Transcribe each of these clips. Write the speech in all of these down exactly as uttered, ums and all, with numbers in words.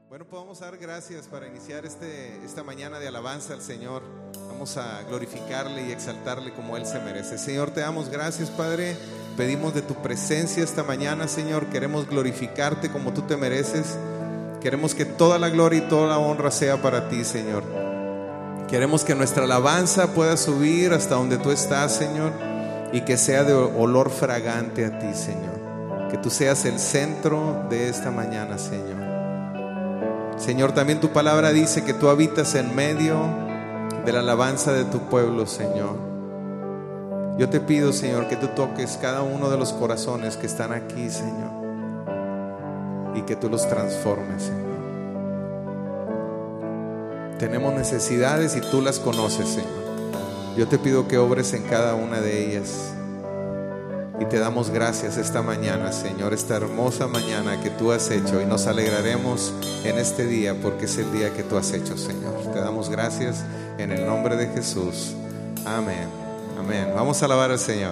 Bueno, pues vamos a dar gracias para iniciar este, esta mañana de alabanza al Señor. Vamos a glorificarle y exaltarle como Él se merece. Señor, te damos gracias, Padre. Pedimos de tu presencia esta mañana, Señor. Queremos glorificarte como tú te mereces. Queremos que toda la gloria y toda la honra sea para ti, Señor. Queremos que nuestra alabanza pueda subir hasta donde tú estás, Señor, y que sea de olor fragante a ti, Señor. Que tú seas el centro de esta mañana, Señor. Señor, también tu palabra dice que tú habitas en medio de la alabanza de tu pueblo, Señor. Yo te pido, Señor, que tú toques cada uno de los corazones que están aquí, Señor, y que tú los transformes, Señor. Tenemos necesidades y tú las conoces, Señor. Yo te pido que obres en cada una de ellas. Y te damos gracias esta mañana, Señor, esta hermosa mañana que tú has hecho. Y nos alegraremos en este día porque es el día que tú has hecho, Señor. Te damos gracias en el nombre de Jesús. Amén. Amén. Vamos a alabar al Señor.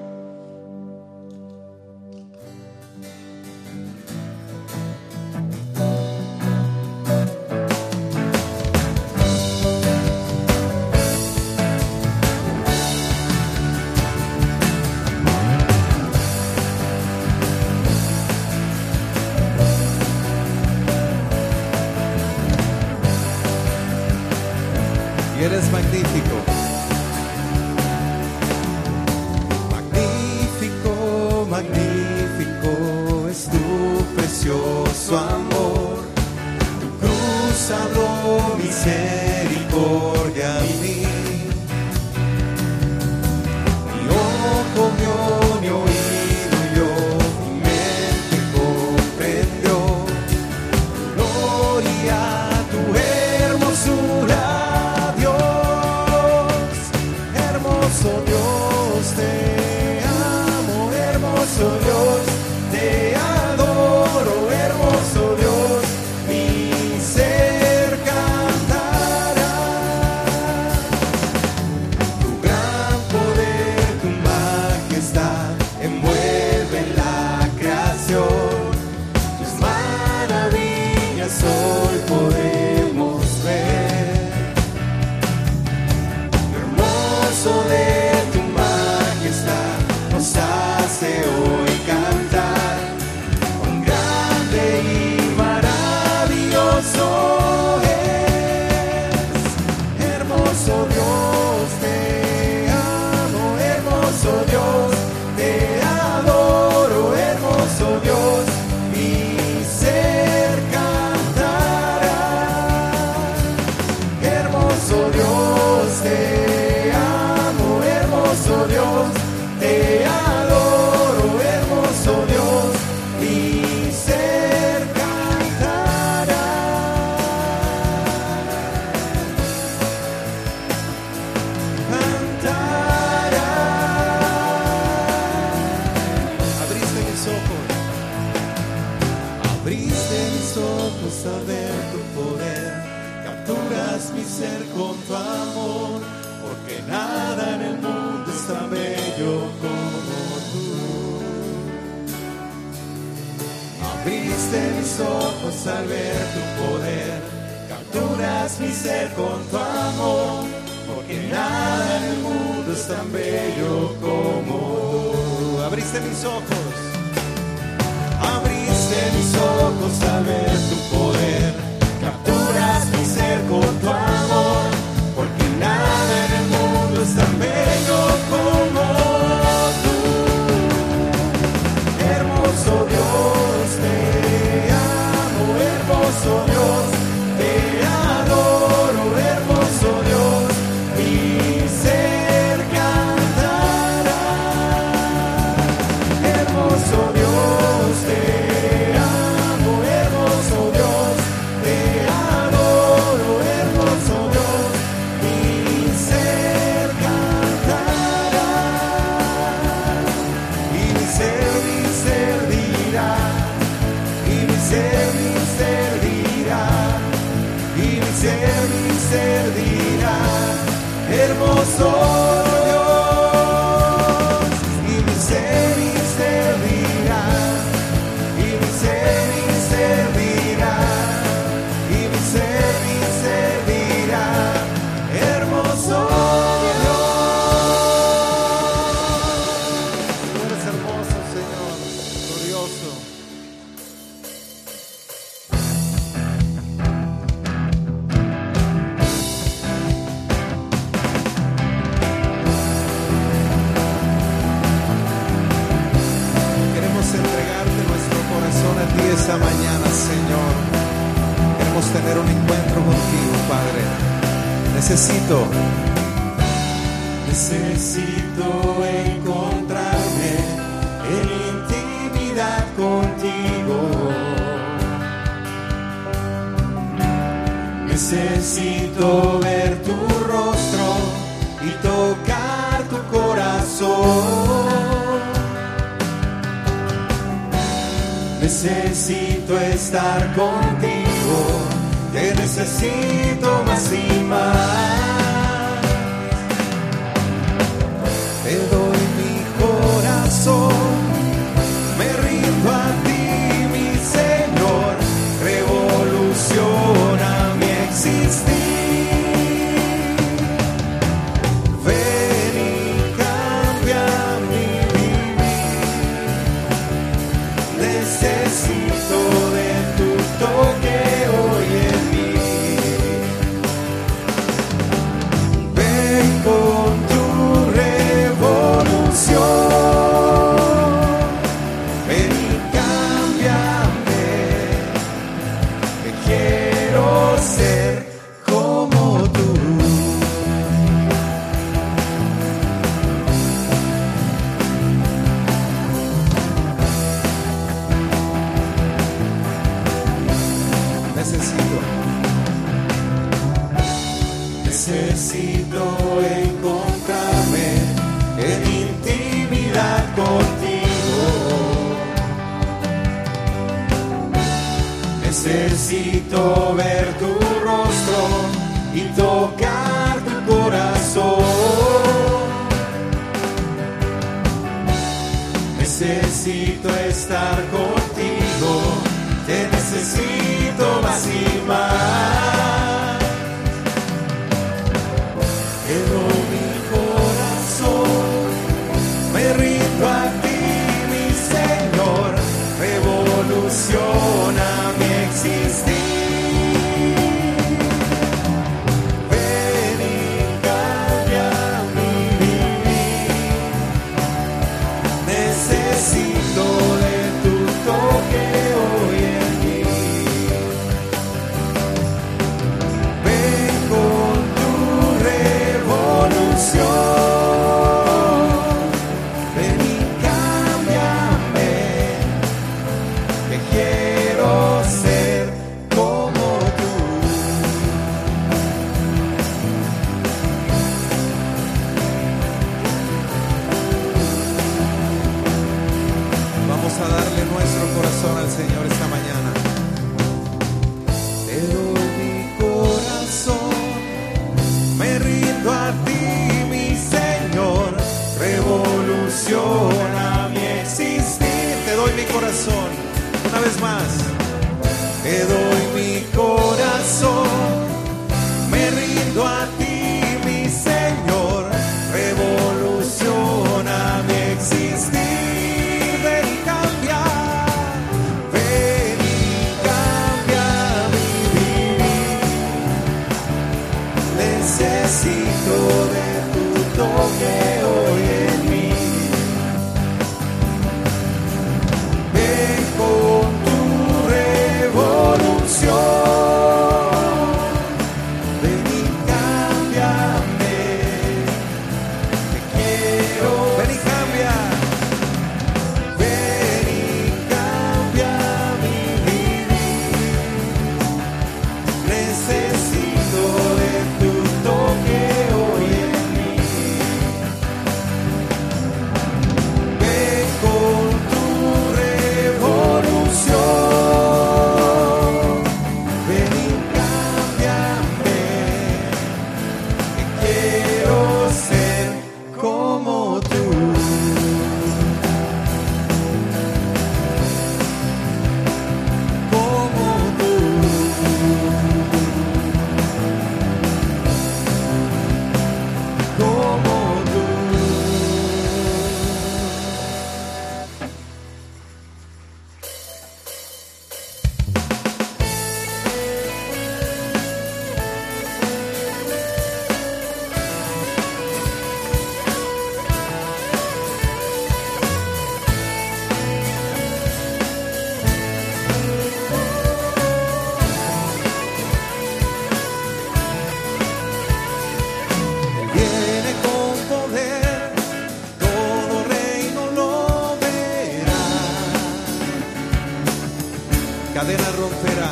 Eres magnífico. Magnífico, magnífico es tu precioso amor. Tu cruz habló misericordia a mí. Mi ojo vio, mi oído oyó, mi mente comprendió. Gloria a tu hermosura. Dios, te amo, hermoso Dios, te adoro, hermoso Dios, mi ser cantará. Tu gran poder, tu majestad, envuelve la creación, tus maravillas hoy podemos ver. Hermoso de hace hoy cantar, cuán grande y maravilloso es. Hermoso Dios, te amo, hermoso Dios, te adoro, hermoso Dios, mi ser cantará. Hermoso Dios, te amo, hermoso Dios, te adoro, hermoso Dios, mi ser cantará. Cantará. Abriste mis ojos, abriste mis ojos a ver tu poder, capturas mi ser con tu amor, porque nada en el mundo es tan bello como tú. Abriste mis ojos al ver tu poder, capturas mi ser con tu amor, porque nada en el mundo es tan bello como tú. Abriste mis ojos, abriste mis ojos al ver tu poder, capturas mi ser con tu amor, porque nada en el mundo es tan bello como tú. Hermoso Dios, te amo, hermoso Dios, te adoro, hermoso Dios, mi ser cantará. Hermoso Dios, te amo, hermoso Dios, te adoro, hermoso Dios, mi ser cantará. Y mi ser, mi ser dirá, y mi ser, mi ser dirá, y mi ser, mi ser dirá, hermoso Dios. Y mi ser, mi ser dirá, y mi ser, mi ser dirá, Señor. Queremos tener un encuentro contigo, Padre. Necesito, necesito encontrarme en intimidad contigo. Necesito ver tu rostro y tocar tu corazón. Necesito estar contigo, te necesito más y más. Te doy mi corazón, me rindo a ti, mi Señor, revoluciona mi existir. Ven y cambia mi vivir. Necesito de tu toque hoy en mí. Ven con tu revolución. Ven y cámbiame, que quiero ser como tú. necesito. Necesito encontrarme en intimidad contigo. Necesito ver tu rostro y tocar tu corazón. Necesito estar contigo, te necesito más y más. Te doy mi corazón, me rindo a ti, mi Señor, revoluciona mi existir. Ven y cambia mi vivir. Necesito de tu toque hoy en mí. Ven con tu revolución. Ven y cámbiame, que quiero ser como tú. Vamos a darle nuestro corazón al Señor esta mañana. Te doy mi corazón, me rindo a ti, mi Señor, revoluciona mi existir. Te doy mi corazón, una vez más. Te doy mi corazón, me rindo a ti, mi Señor, revoluciona mi existir. Ven y cambia, ven y cambia mi vivir. Necesito de tu toque hoy en mí. Ven con tu revolución.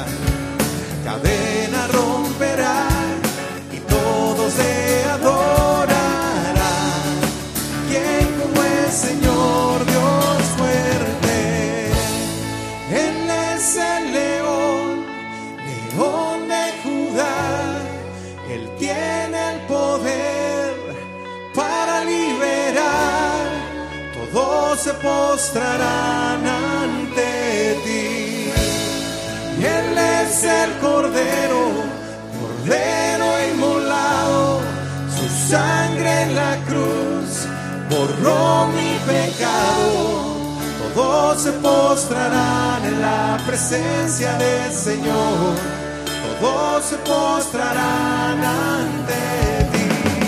cadena romperá y todos le adorarán. ¿Quién como el Señor Dios fuerte? Él es el león, león de Judá. Él tiene el poder para liberar. Todos se postrarán ante ti. Y Él es el Cordero, Cordero inmolado. Su sangre en la cruz borró mi pecado. Todos se postrarán en la presencia del Señor. Todos se postrarán ante ti.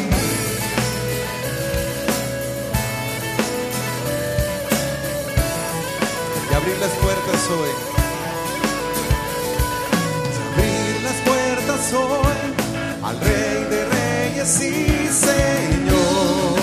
Y abrir las puertas hoy. Y abrir las puertas hoy al Rey de Reyes y Señor.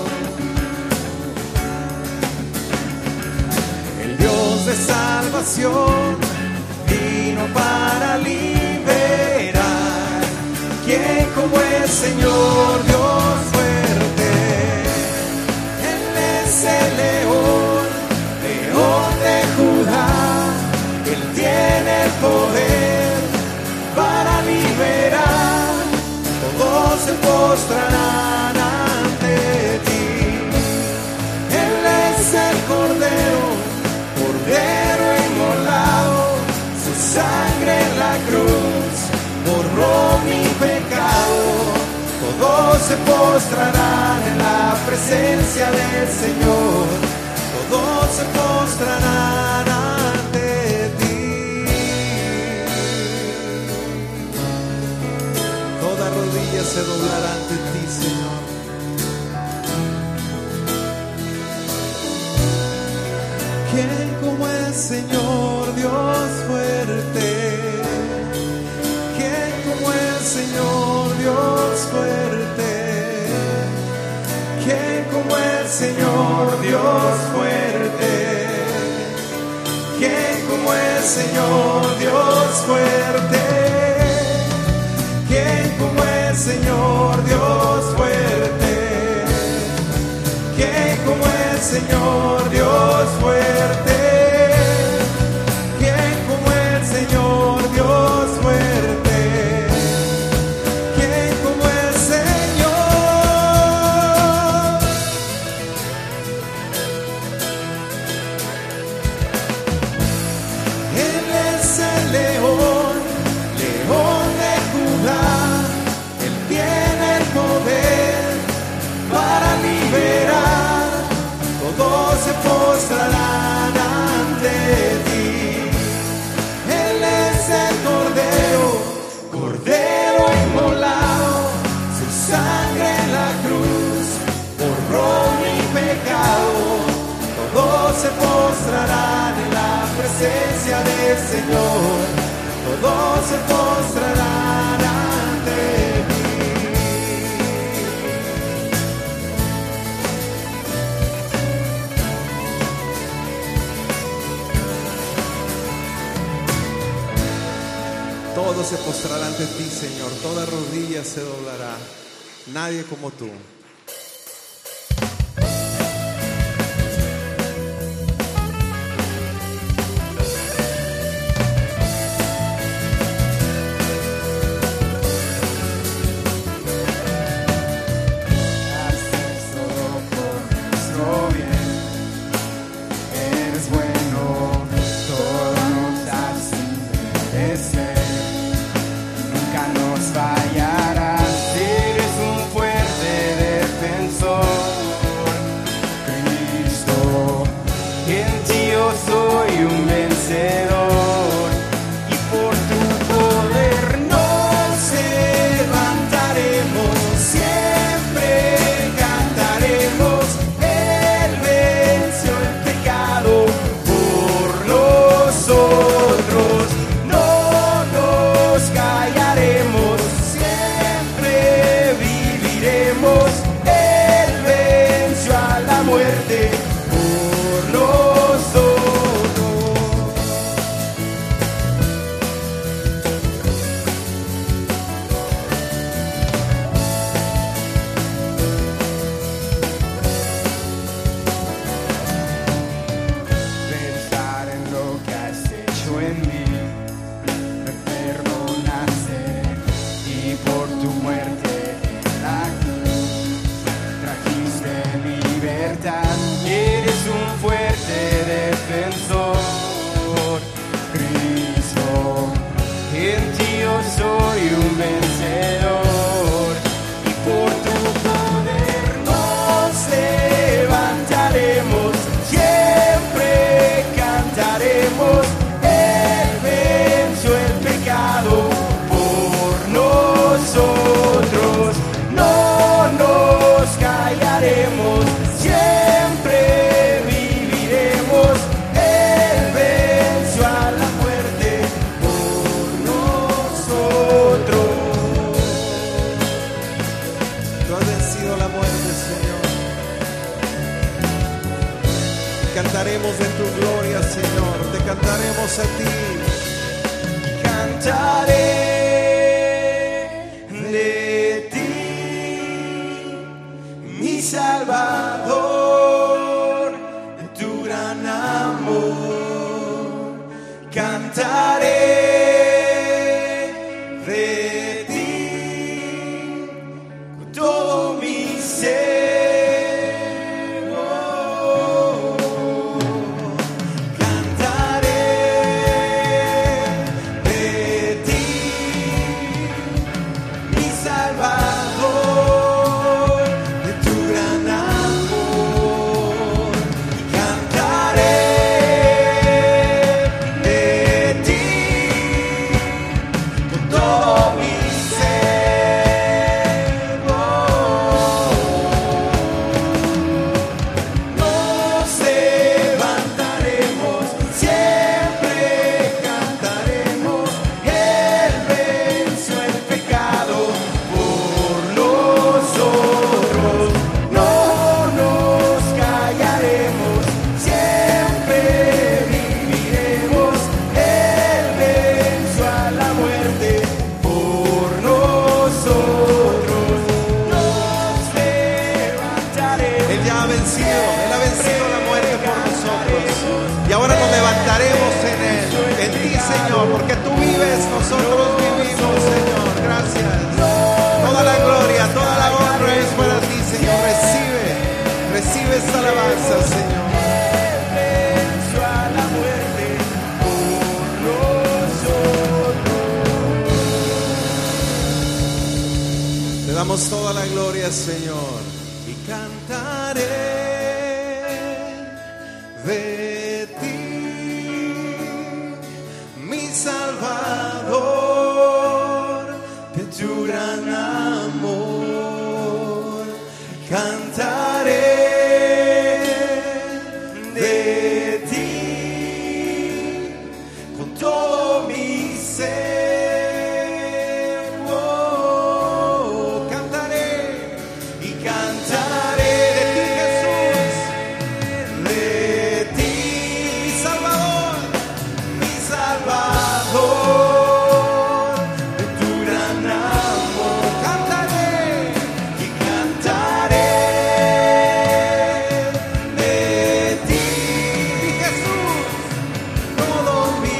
El Dios de salvación vino para liberar. ¿Quién como el Señor Dios fuerte? Él es el león, león de Judá. Él tiene el poder para liberar. Todos se postrarán ante ti. Él es el Cordero, Cordero inmolado. Su sangre en la cruz borró mi pecado. Todos se postrarán en la presencia del Señor. Todos se postrarán ante ti. Toda rodilla se doblará ante ti, Señor. ¿Quién como el Señor Dios fuerte? ¿Quién como el Señor Dios fuerte? ¿Quién como el Señor Dios fuerte? ¿Quién como el Señor Dios fuerte? ¿Quién como el Señor Dios fuerte? ¿Quién como el Señor Dios fuerte? ¿Quién como el Señor Dios fuerte? ¿Quién como el Señor? Él es el león, león de Judá. Él tiene el poder para liberar. Todos se postrarán ante ti. Él es el Cordero, Cordero inmolado. Su sangre en la cruz borró mi pecado. Todos se postrarán en la presencia del Señor. Todos se postrarán ante ti. Todo se postrará ante ti, Señor. Toda rodilla se doblará. Nadie como tú. Nunca nos fallarás, eres un fuerte de a ti. Cantaré de ti, mi Salvador, de tu gran amor. Cantaré de ti con todo mi ser. Porque tú vives, nosotros vivimos, Señor. Gracias. Toda la gloria, toda la honra es para ti, Señor. Recibe, recibe esta alabanza, Señor. Te damos toda la gloria, Señor. Y cantaré de ti, Salvador, de tu gran amor. Cantaré de ti con todo mi ser. Oh, cantaré y cantaré de ti, Jesús, de ti, mi Salvador, mi Salvador, de tu gran amor. Cantaré y cantaré de ti, mi Jesús, todo mi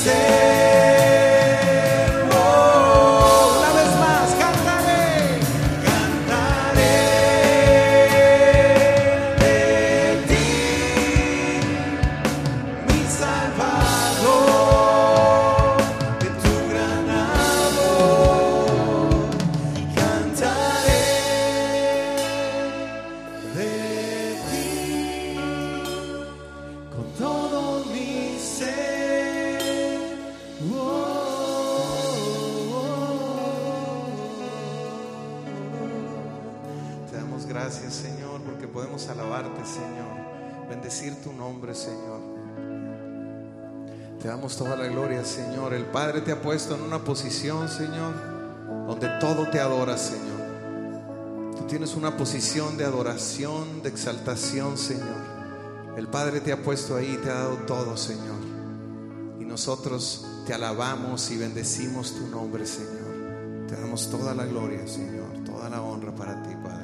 ser. Oh, una vez más, cantaré, cantaré de ti, mi Salvador, de tu gran amor. Cantaré de ti con todo mi ser. Oh, oh, Te damos gracias, Señor, porque podemos alabarte, Señor. Bendecir tu nombre, Señor. Te damos toda la gloria, Señor. El Padre te ha puesto en una posición, Señor, donde todo te adora, Señor. Tú tienes una posición de adoración, de exaltación, Señor. El Padre te ha puesto ahí, te ha dado todo, Señor. Y nosotros te alabamos y bendecimos tu nombre, Señor. Te damos toda la gloria, Señor, toda la honra para ti, Padre.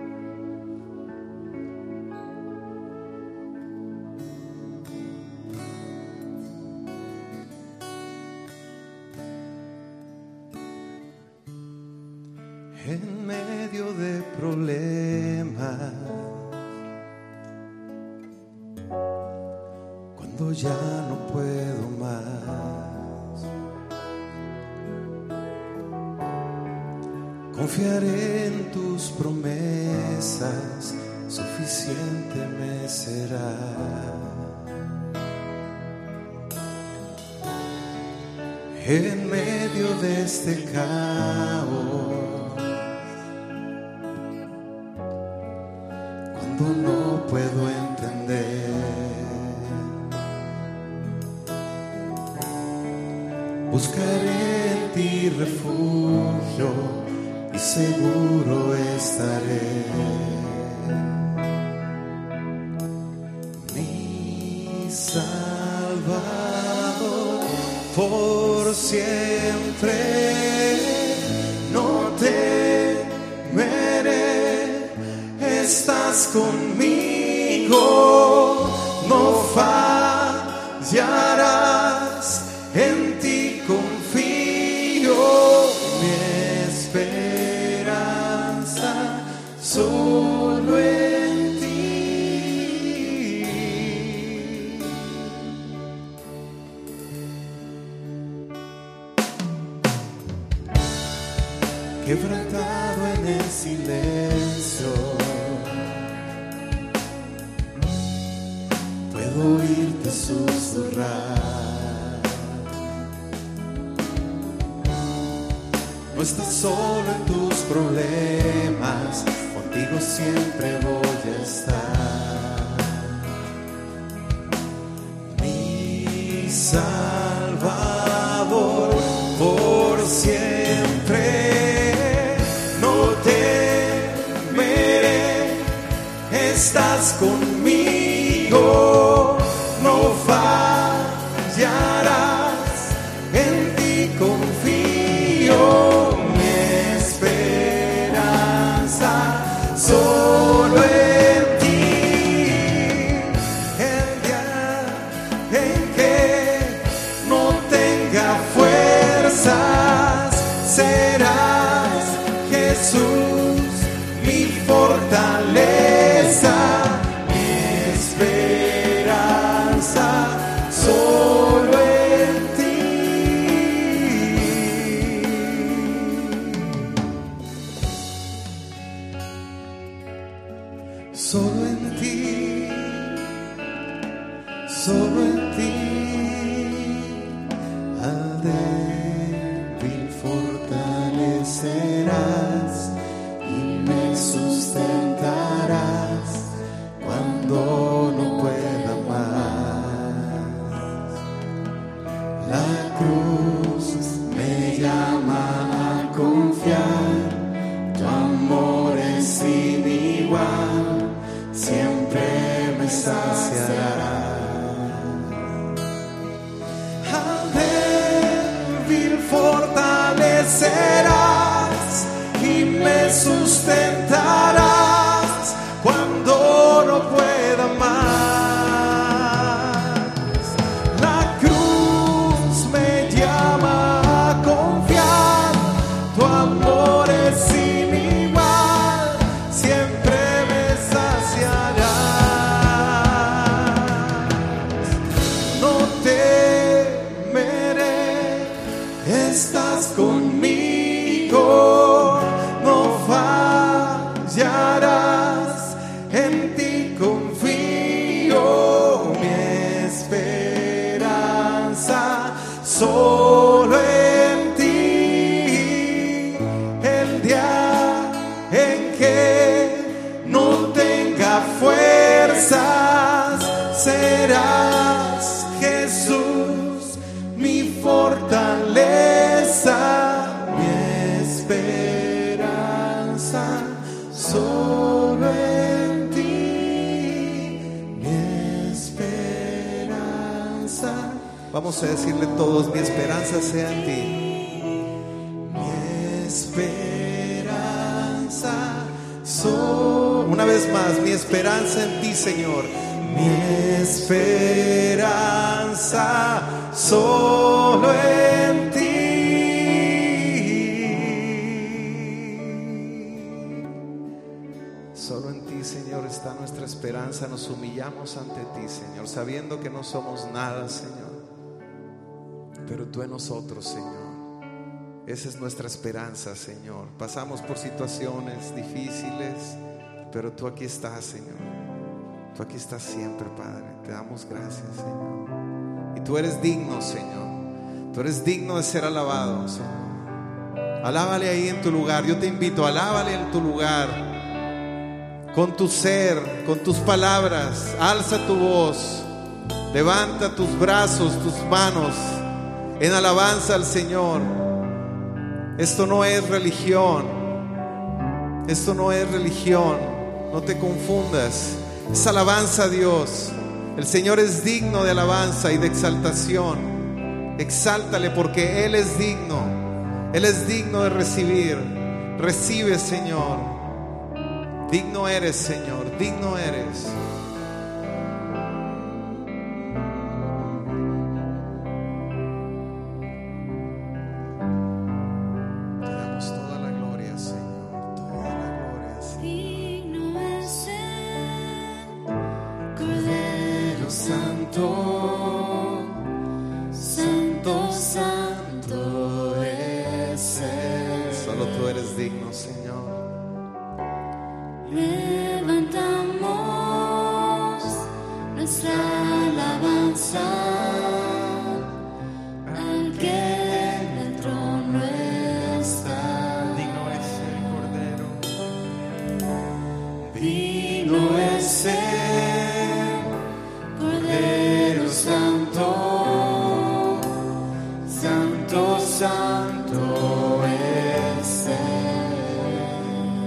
en medio de problemas, cuando ya no puedo más, confiaré en tus promesas, suficiente me será. En medio de este caos, cuando no puedo entender, buscaré en ti refugio y seguro estaré. Mi Salvador, por siempre. No temeré, estás conmigo, no fallarás, en ti confío, mi esperanza solo en ti. Quebrantado en el silencio, puedo oírte susurrar. No estás solo en tus problemas, contigo siempre voy a estar. Mi Salvador por siempre. Estás conmigo, no fallarás, en ti confío, mi esperanza solo en ti. El día en que no tenga fuerzas, serás Jesús mi fortaleza. Solo en ti, solo en ti, solo en ti, al débil fortalecerás y me sustentarás cuando no pueda más. La cruz me llama a confiar, tu amor es sin igual, siempre me saciará. Al débil fortalecerás y me sustentarás cuando no pueda más. Estás conmigo, no fallarás, en ti confío, mi esperanza solo en ti. El día en que no tenga fuerzas, serás Jesús mi fortaleza, mi esperanza solo en ti, mi esperanza. Vamos a decirle todos: mi esperanza sea en ti. Mi esperanza solo. Una vez más, mi esperanza en ti, Señor. Mi esperanza solo en ti. Solo en ti, Señor, está nuestra esperanza. Nos humillamos ante ti, Señor, sabiendo que no somos nada, Señor, pero tú en nosotros, Señor. Esa es nuestra esperanza, Señor. Pasamos por situaciones difíciles, pero tú aquí estás, Señor. Tú aquí estás siempre, Padre. Te damos gracias, Señor. Y tú eres digno, Señor. Tú eres digno de ser alabado, Señor. Alábale ahí en tu lugar. Yo te invito, alábale en tu lugar, con tu ser, con tus palabras. Alza tu voz, levanta tus brazos, tus manos en alabanza al Señor. Esto no es religión. Esto no es religión. No te confundas. Es alabanza a Dios. El Señor es digno de alabanza y de exaltación. Exáltale porque Él es digno. Él es digno de recibir. Recibe, Señor. Digno eres, Señor. Digno eres. Te damos toda la gloria, Señor. Toda la gloria, Señor. Digno es el Cordero Santo, Santo, Santo es Él. Solo tú eres digno, Señor. Levantamos nuestra alabanza al que en el trono está. Digno es el Cordero. Digno es el Cordero Santo, Santo, Santo es Él.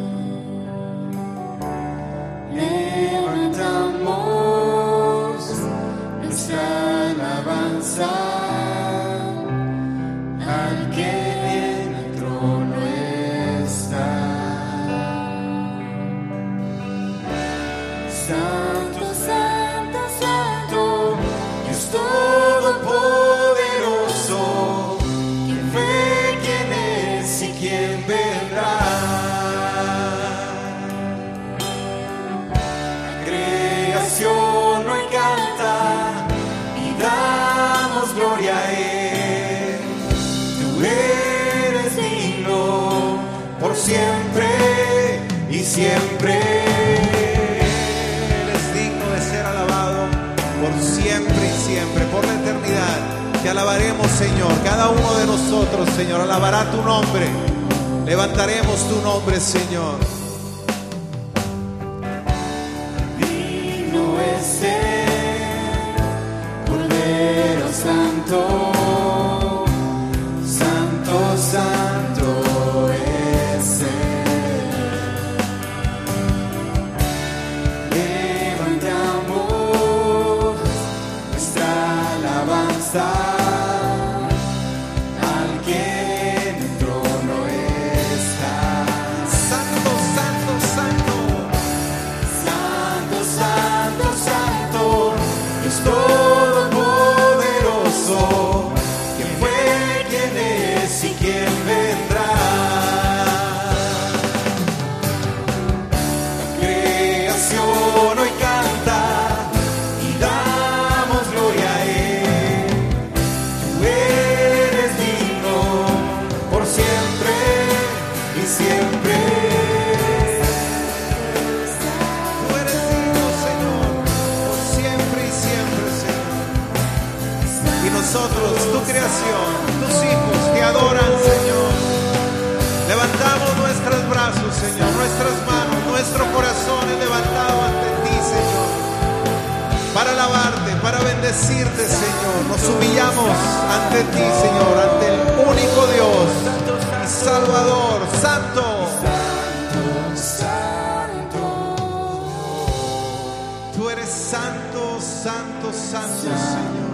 Levantamos nuestra alabanza al que en el trono está. Santo, Santo, Santo, Dios Todopoderoso, ¿quién fue, quién es y quién vendrá? La creación hoy canta y damos gloria a Él. Tú eres digno por siempre y siempre. Él es digno de ser alabado por siempre y siempre, por la eternidad. Te alabaremos, Señor. Cada uno de nosotros, Señor, alabará tu nombre. Levantaremos tu nombre, Señor. Digno es el Cordero Santo, Santo, Santo es Él. Levantamos nuestra alabanza al que en el trono está. Santo, santo, santo. Santo, Santo, Santo, Dios Todopoderoso, ¿quién fue, quién es y quién vendrá? La creación hoy canta y damos gloria a Él. Tú eres digno por siempre y siempre. Tú eres digno, Señor, por siempre y siempre, Señor. Y nosotros, tu creación, tus hijos, te adoran, Señor. Levantamos nuestros brazos, Señor, nuestras manos, nuestro corazón es levantado ante ti, Señor, para alabarte, para bendecirte, Señor. Nos humillamos ante ti, Señor, ante el único Dios y Salvador, Santo. Tú eres santo, santo, santo, Señor.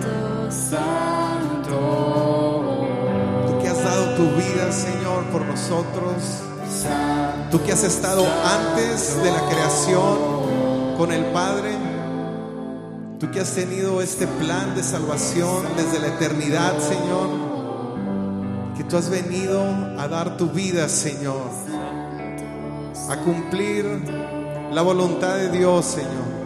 Tú que has dado tu vida, Señor, por nosotros. Tú que has estado antes de la creación con el Padre. Tú que has tenido este plan de salvación desde la eternidad, Señor. Que tú has venido a dar tu vida, Señor, a cumplir la voluntad de Dios, Señor.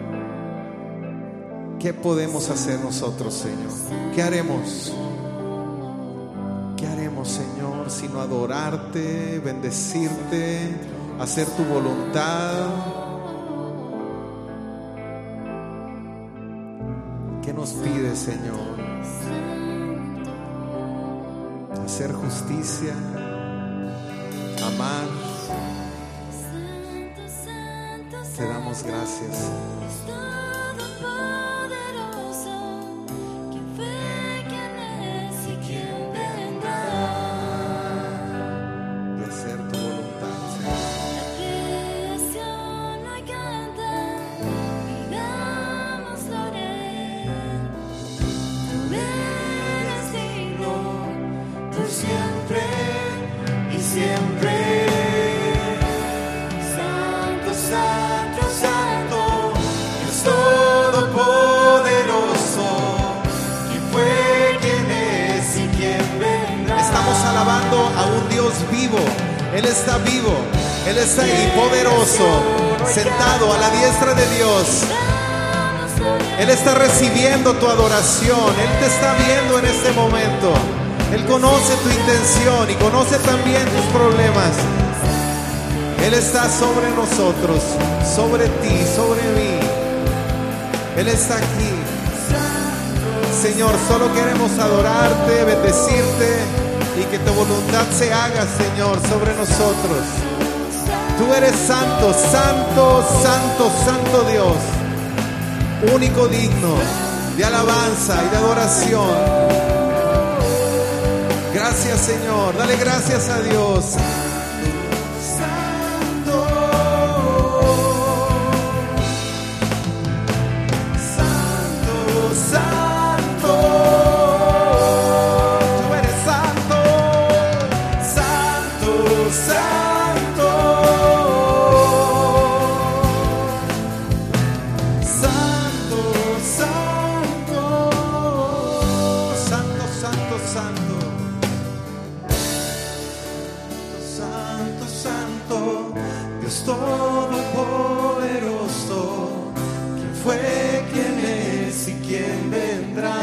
¿Qué podemos hacer nosotros, Señor? ¿Qué haremos? ¿Qué haremos, Señor, sino adorarte, bendecirte, hacer tu voluntad? ¿Qué nos pide, Señor? Hacer justicia, amar. Te damos gracias. Tú eres siempre. Santo, santo, santo, Dios todopoderoso. ¿Quién fue, quién es y quién vendrá? Estamos alabando a un Dios vivo. Él está vivo, Él está ahí poderoso, sentado a la diestra de Dios. Él está recibiendo tu adoración. Él te está viendo en este momento. Él conoce tu intención y conoce también tus problemas. Él está sobre nosotros, sobre ti, sobre mí. Él está aquí. Señor, solo queremos adorarte, bendecirte y que tu voluntad se haga, Señor, sobre nosotros. Tú eres santo, santo, santo, santo Dios, único digno de alabanza y de adoración. Gracias, Señor. Dale gracias a Dios. Santo, santo, santo. Tú eres santo, Santo, santo. Santo, santo. santo, santo, santo. Santo, santo, Dios todopoderoso. ¿Quién fue, quién es y quién vendrá?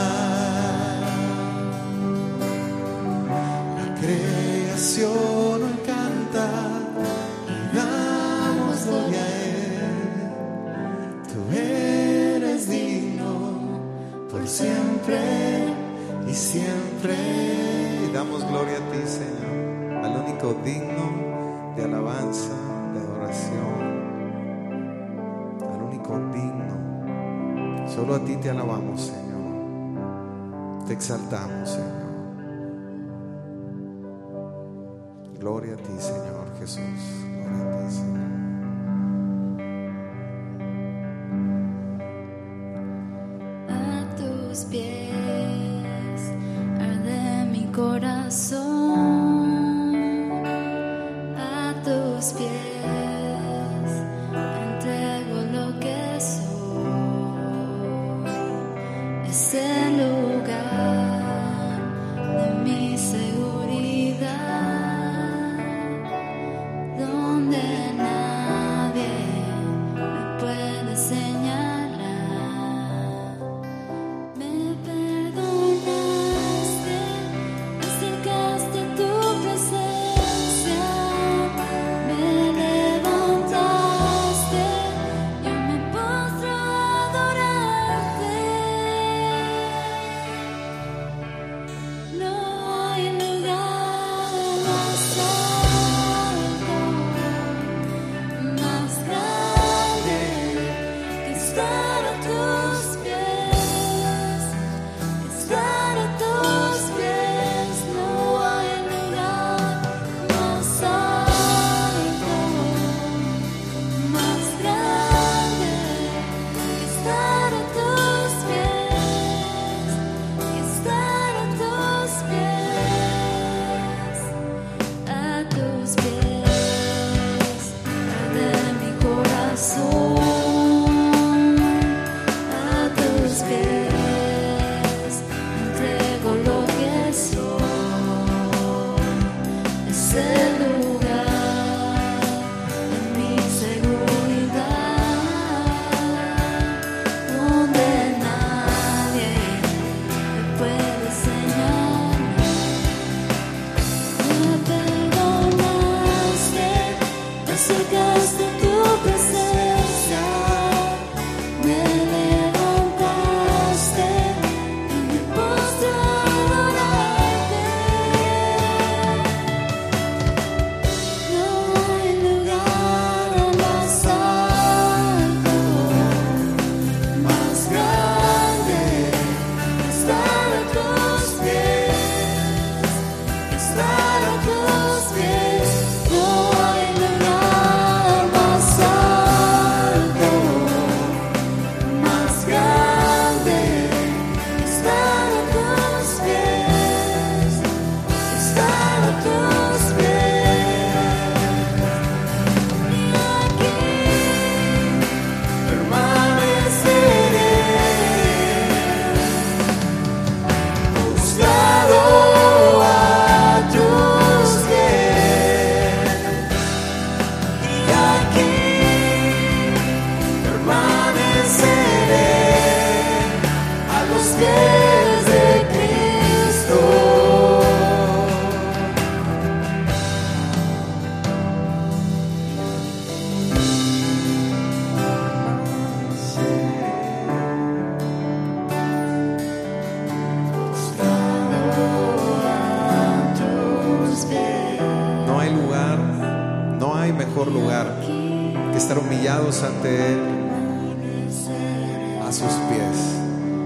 La creación hoy canta y damos gloria a Él. Tú eres digno por siempre y siempre. Y damos gloria a ti, Señor, al único digno de alabanza, de adoración, al único digno. Solo a ti te alabamos, Señor. Te exaltamos, Señor. Gloria a ti, Señor Jesús. Gloria a ti, Señor. A tus pies arde mi corazón, a tus pies entrego lo que soy. Es el lugar de mi seguridad, donde nadie me puede señalar. Me perdonaste, me acercaste a tu presencia, me levantaste, yo me postro a adorarte. No hay lugar más alto, más grande que estar a tus pies, que estar a tus pies. No hay lugar más alto, más grande que estar a tus pies, que estar a tus pies, a tus pies arde mi corazón, a tus pies entrego lo que soy. Es el lugar de mi seguridad, donde nadie me puede señalar. Me perdonaste, te acercaste a tu presencia, me levantaste y me postro a adorarte. No hay lugar más alto, más grande que estar a tus pies, que estar a tus pies. No hay lugar más alto, más grande que estar a tus pies, que estar a tus pies. No hay lugar, no hay mejor lugar que estar humillados ante Él, a sus pies.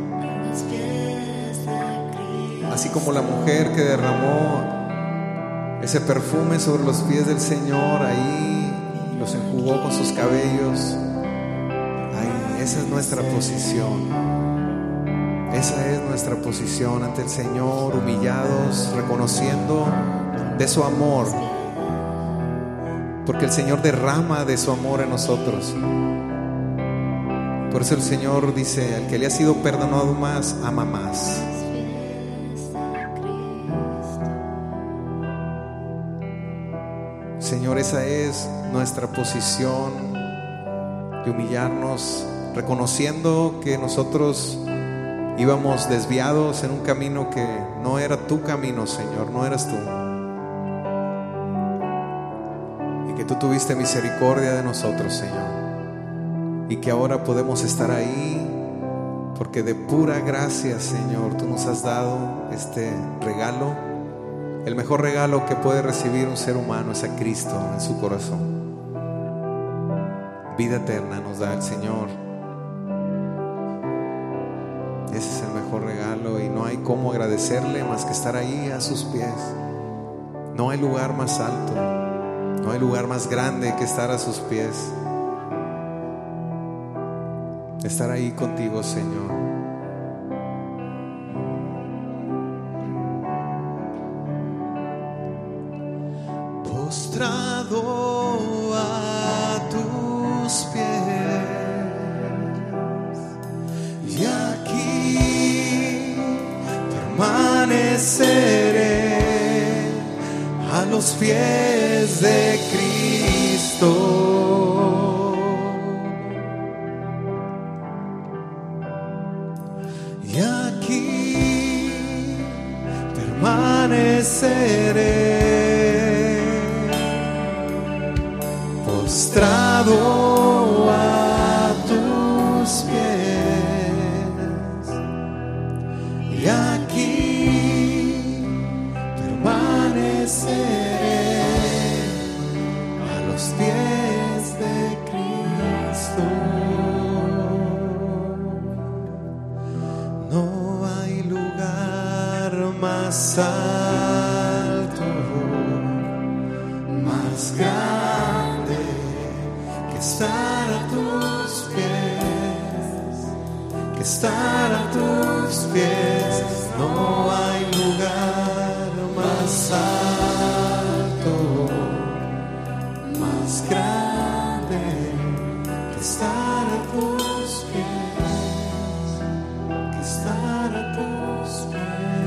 Así como la mujer que derramó ese perfume sobre los pies del Señor, ahí los enjugó con sus cabellos. Ahí, esa es nuestra posición. Esa es nuestra posición ante el Señor, humillados, reconociendo de su amor, porque el Señor derrama de su amor en nosotros. Por eso el Señor dice: al que le ha sido perdonado más, ama más. Señor, esa es nuestra posición de humillarnos, reconociendo que nosotros íbamos desviados en un camino que no era tu camino, Señor, no eras tú. Y que tú tuviste misericordia de nosotros, Señor. Y que ahora podemos estar ahí porque de pura gracia, Señor, tú nos has dado este regalo. El mejor regalo que puede recibir un ser humano es a Cristo en su corazón. Vida eterna nos da el Señor. Ese es el mejor regalo y no hay cómo agradecerle más que estar ahí a sus pies. No hay lugar más alto, no hay lugar más grande que estar a sus pies. Estar ahí contigo, Señor. Postrado a tus pies, y aquí permaneceré a los pies de Cristo. Y aquí permaneceré postrado a tus pies, y aquí permaneceré a los pies de Cristo. No hay lugar más alto, más grande que estar a tus pies, que estar a tus pies. No hay lugar más alto, más grande que estar a tus pies, que estar a tus pies.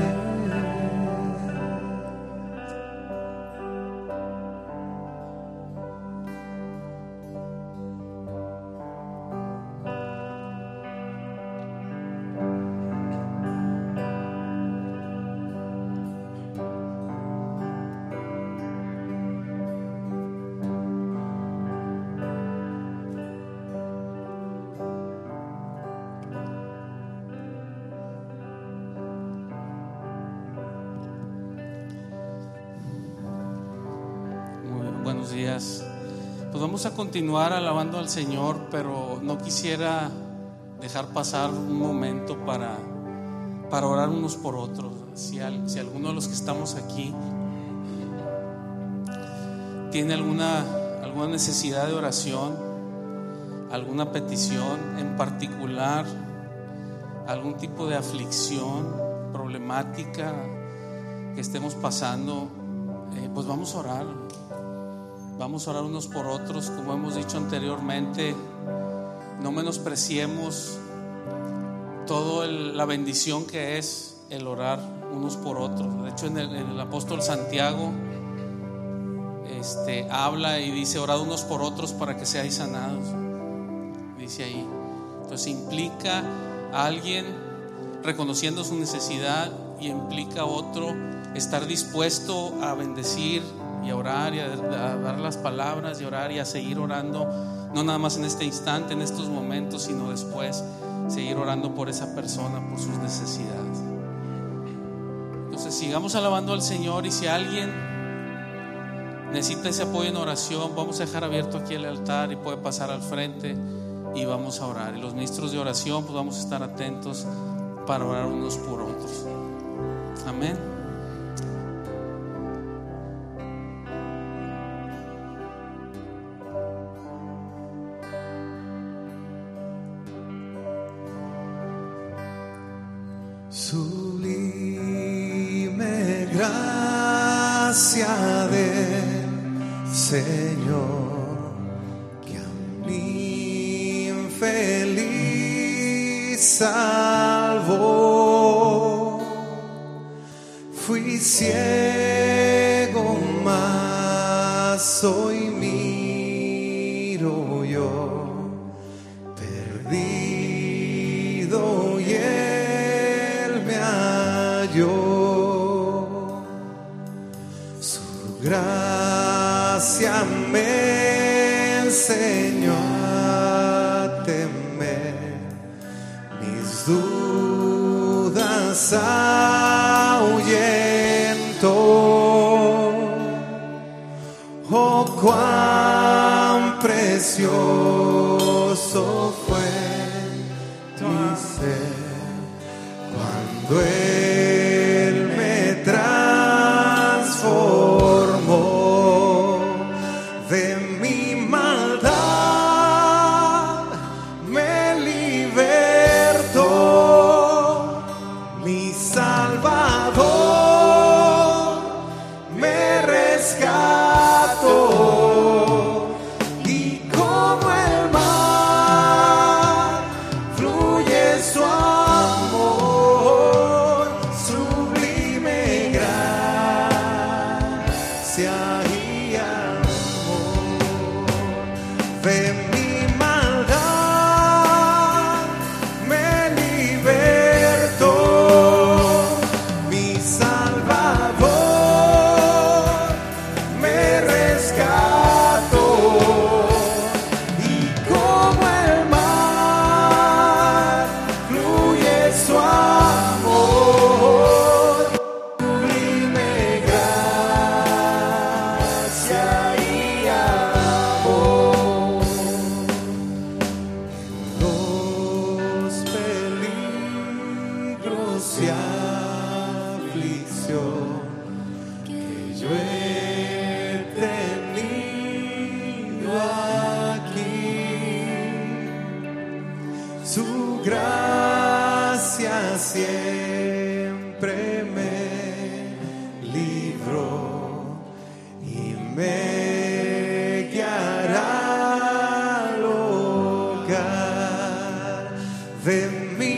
Buenos días. Pues vamos a continuar alabando al Señor, pero no quisiera dejar pasar un momento para, para orar unos por otros. Si, al, si alguno de los que estamos aquí tiene alguna, alguna necesidad de oración, alguna petición en particular, algún tipo de aflicción, problemática que estemos pasando, eh, pues vamos a orar. Vamos a orar unos por otros, como hemos dicho anteriormente. No menospreciemos toda la bendición que es el orar unos por otros. De hecho, en el, en el apóstol Santiago este, habla y dice: orad unos por otros para que seáis sanados. Dice ahí. Entonces implica a alguien reconociendo su necesidad, y implica a otro estar dispuesto a bendecir y a orar y a, a dar las palabras y orar y a seguir orando, no nada más en este instante, en estos momentos, sino después seguir orando por esa persona, por sus necesidades. Entonces sigamos alabando al Señor, y si alguien necesita ese apoyo en oración, vamos a dejar abierto aquí el altar y puede pasar al frente y vamos a orar. Y los ministros de oración, pues vamos a estar atentos para orar unos por otros. Amén. Sublime gracia del Señor, que a mí infeliz salvó. Fui ciego, mas hoy miro yo, perdido y él me halló. Su gracia me enseñó a temer, mis dudas ahuyentó. Oh, cuán precioso fue tu ser cuando Él me transformó de mi maldad, me libertó, mi Salvador me rescató. Y como el mar fluye su amor, sublime gracia y amor. De mi maldad me libertó, mi Salvador me rescató. Y como el mar fluye su amor, sublime gracia y amor. Los peligros y aflicción que yo he tenido aquí, su gracia siempre me libró y me guiará al hogar. De mi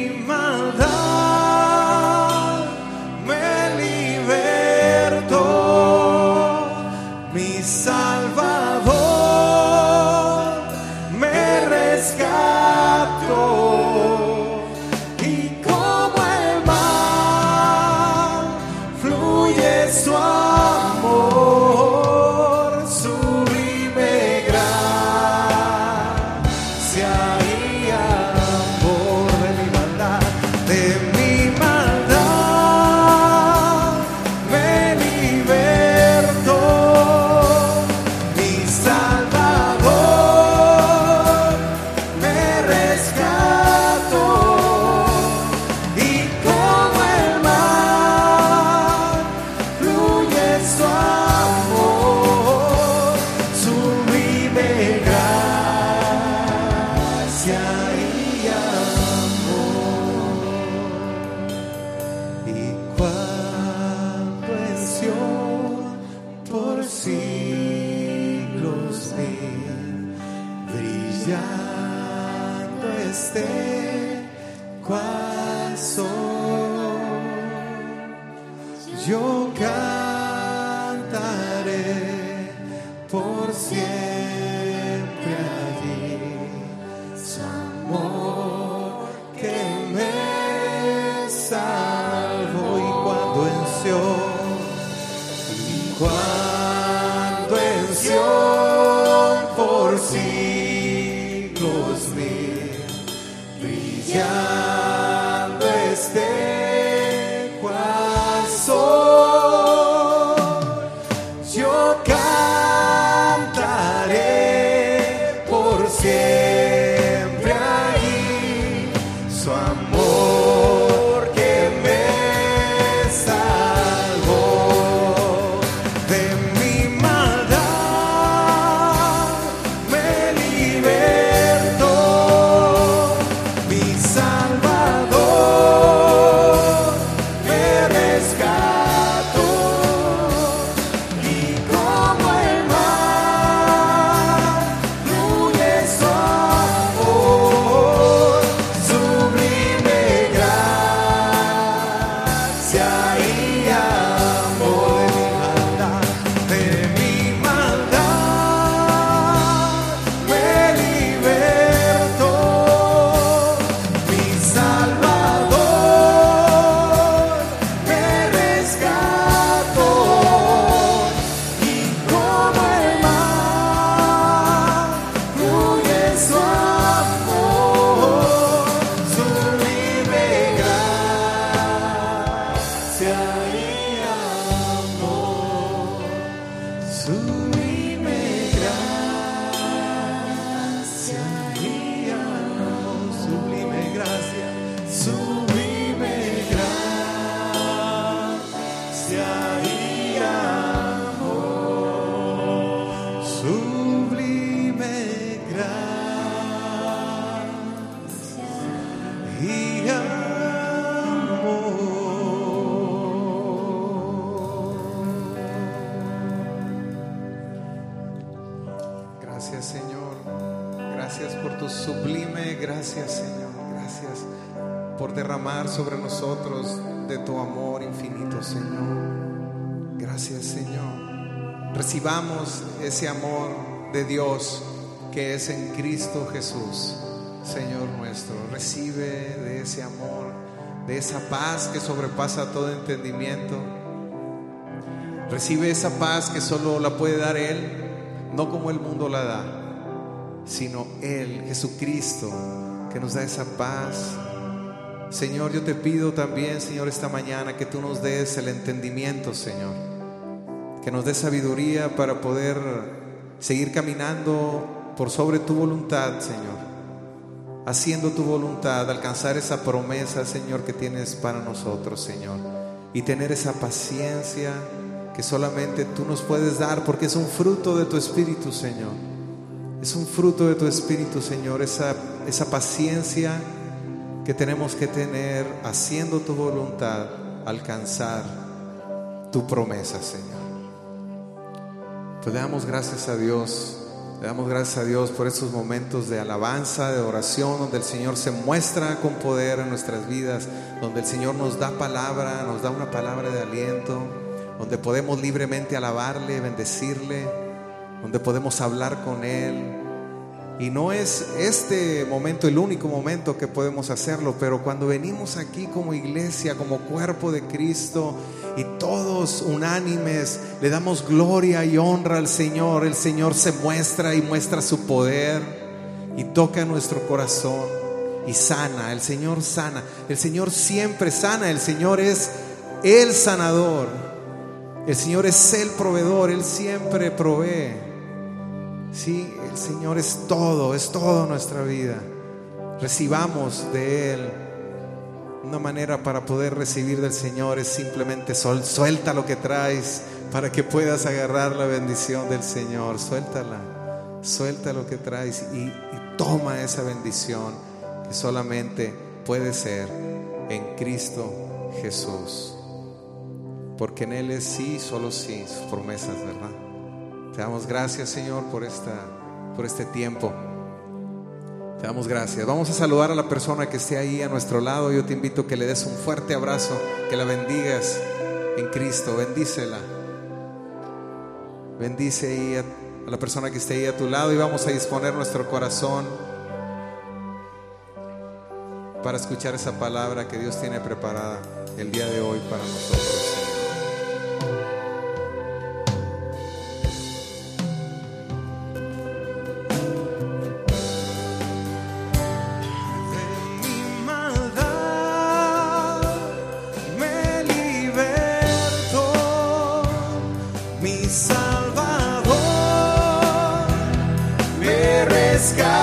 maldad me libertó, mi Salvador me rescató. Y como el mar fluye su amor, sublime gracia y amor. De mi maldad, de mi maldad me libertó, mi Salvador me rescató. Y como el mar fluye su amor, sublime gracia y amor. Y cuando en Sion por siglos vi brillando este cual sol, yo cantaré por siempre allí su amor que me salvó. Y cuando en Sion, y cuando en Sion por siglos mil brillando este cual sol, yo cantaré por siempre allí su amor que me salvó. Y cuando en Sion, y cuando en Sion por siglos mil brillando este cual sol, yo cantaré por siempre allí su amor que me salvó. Y cuando en Sion por siglos mil brillando este cual sol, yo cantaré sublime gracia y amor, sublime gracia, sublime gracia y amor, sublime gracia y Gracias, Señor. Gracias por tu sublime gracia, Señor. Gracias por derramar sobre nosotros de tu amor infinito, Señor. Gracias, Señor. Recibamos ese amor de Dios que es en Cristo Jesús, Señor nuestro. Recibe de ese amor, de esa paz que sobrepasa todo entendimiento. Recibe esa paz que solo la puede dar Él, no como el mundo la da, sino Él, Jesucristo, que nos da esa paz. Señor, yo te pido también, Señor, esta mañana que tú nos des el entendimiento, Señor, que nos des sabiduría para poder seguir caminando por sobre tu voluntad, Señor, haciendo tu voluntad, alcanzar esa promesa, Señor, que tienes para nosotros, Señor, y tener esa paciencia que solamente tú nos puedes dar, porque es un fruto de tu Espíritu, Señor. Es un fruto de tu Espíritu, Señor, esa, esa paciencia que tenemos que tener haciendo tu voluntad, alcanzar tu promesa, Señor. Pues le damos gracias a Dios, le damos gracias a Dios por estos momentos de alabanza, de oración, donde el Señor se muestra con poder en nuestras vidas, donde el Señor nos da palabra, nos da una palabra de aliento, donde podemos libremente alabarle, bendecirle, donde podemos hablar con Él. Y no es este momento el único momento que podemos hacerlo, pero cuando venimos aquí como iglesia, como cuerpo de Cristo, y todos unánimes le damos gloria y honra al Señor, el Señor se muestra y muestra su poder y toca nuestro corazón y sana. El Señor sana, el Señor siempre sana, el Señor es el sanador, el Señor es el proveedor, Él siempre provee. Sí, el Señor es todo, es toda nuestra vida. Recibamos de Él. Una manera para poder recibir del Señor es simplemente sol, suelta lo que traes para que puedas agarrar la bendición del Señor. Suéltala, suelta lo que traes y, y toma esa bendición que solamente puede ser en Cristo Jesús. Porque en Él es sí, solo sí, sus promesas, ¿verdad? Te damos gracias, Señor, por, esta, por este tiempo. Te damos gracias. Vamos a saludar a la persona que esté ahí a nuestro lado. Yo te invito a que le des un fuerte abrazo, que la bendigas en Cristo. Bendícela. Bendice ahí a, a la persona que esté ahí a tu lado, y vamos a disponer nuestro corazón para escuchar esa palabra que Dios tiene preparada el día de hoy para nosotros. Sky.